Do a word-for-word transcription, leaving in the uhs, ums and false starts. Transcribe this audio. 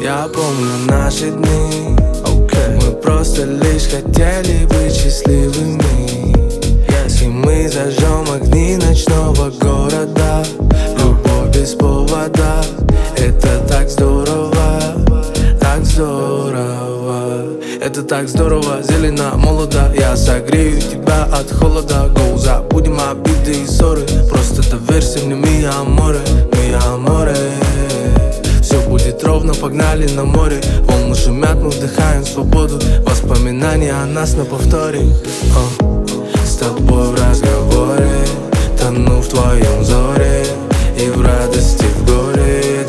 Я помню наши дни, okay. Мы просто лишь хотели быть счастливыми, yes. И мы зажжем огни ночного города. Любовь без повода, это так здорово, так здорово. Это так здорово, зелено, молодо. Я согрею тебя от холода. Go, забудем обиды и ссоры. Просто доверься мне, мия аморе, мия аморе. Все будет ровно, погнали на море. Волны шумят, мы вдыхаем свободу. Воспоминания о нас на повторе. О, с тобой в разговоре, тону в твоем взоре. И в радости, в горе,